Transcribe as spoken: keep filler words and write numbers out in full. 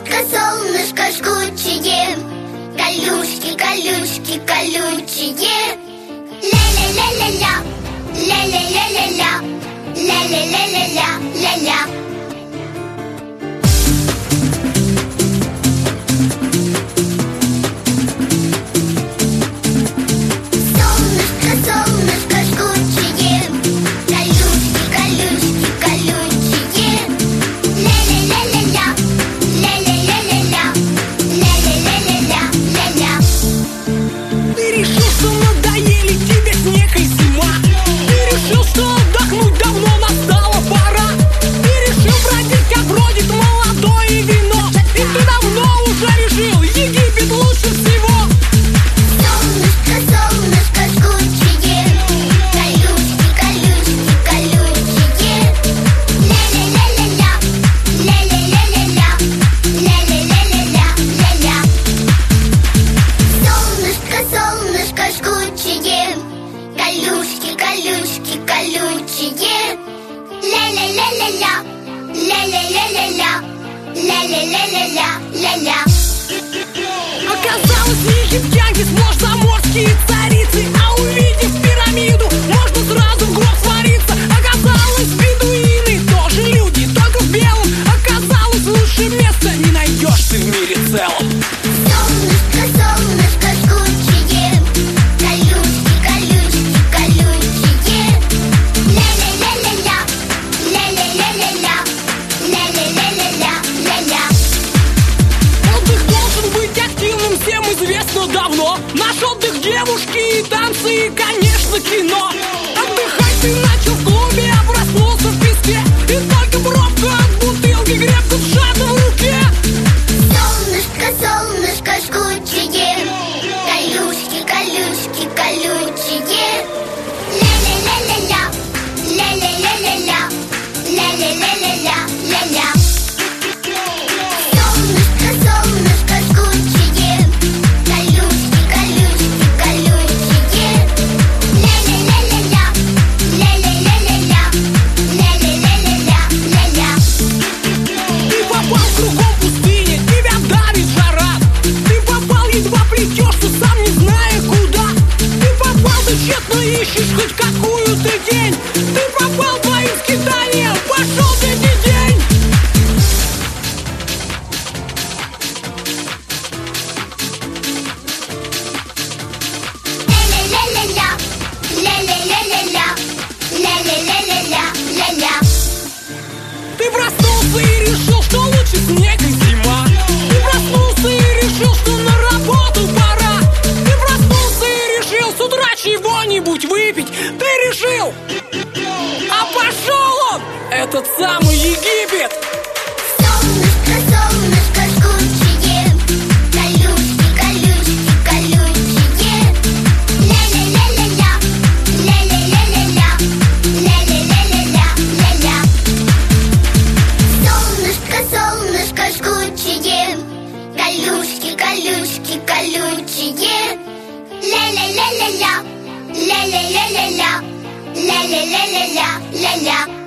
Солнышко, солнышко жгучее, колючки, колючки, колючие. Ля-ля-ля-ля-ля, ля-ля-ля-ля-ля, ля-ля-ля-ля-ля-ля-ля. Колючки, колючие. Ля-ля-ля-ля-ля, ля-ля-ля-ля-ля, ля-ля-ля-ля-ля-ля-ля. Оказалось, в египтянке сплошь заморские царицы, а увидев пирамиду, можно сразу в гроб свариться. Оказалось, бедуины тоже люди, только в белом. Оказалось, лучше места не найдешь ты в мире целом. Солнышко, солнышко жгучее, колючки, колючки, колючие. Ля-ля-ля-ля-ля, ля-ля-ля-ля-ля, ля-ля-ля-ля-ля-ля-ля. Отдых должен быть активным, всем известно давно. Наш отдых — девушки и танцы, и, конечно, кино. Отдыхать ты начал в клубе, а проснулся в песке, и только пробка от бутылки крепко сжата в руке. Солнышко, солнышко жгучее, колючки, колючки, колючие. Ля-ля-ля-ля-ля, ля-ля-ля-ля-ля, ля-ля-ля-ля-ля-ля-ля. Солнышко, солнышко жгучее, колючки, колючки, колючие. Ля-ля-ля-ля-ля, ля-ля-ля-ля-ля, ля-ля-ля-ля-ля-ля-ля. Ты попал в кругом пустыне, тебя давит жара. Ты попал, едва плетешься, сам не зная куда. Ты попал, ты тщетно ищешь хоть какую-то тень. Ты попал твоим скитанием, пошел третий день. Ля-ля-ля-ля-ля, ля-ля-ля-ля-ля, ля-ля-ля-ля-ля-ля-ля. Ты проснулся и решил, что лучше снег и зима. Ты проснулся и решил, что на работу пора. Ты проснулся и решил с утра чего-нибудь выпить. Ты решил, а пошел он, этот самый Египет. Солнышко, солнышко жгучее, колючки, колючки, колючие. Ля-ля-ля-ля-ля, ля-ля-ля-ля-ля, ля-ля-ля-ля-ля-ля-ля. Солнышко, солнышко жгучее, колючки, колючки, колючие. Ля-ля-ля-ля-ля, ля-ля-ля-ля-ля, ля-ля-ля-ля-ля-ля-ля.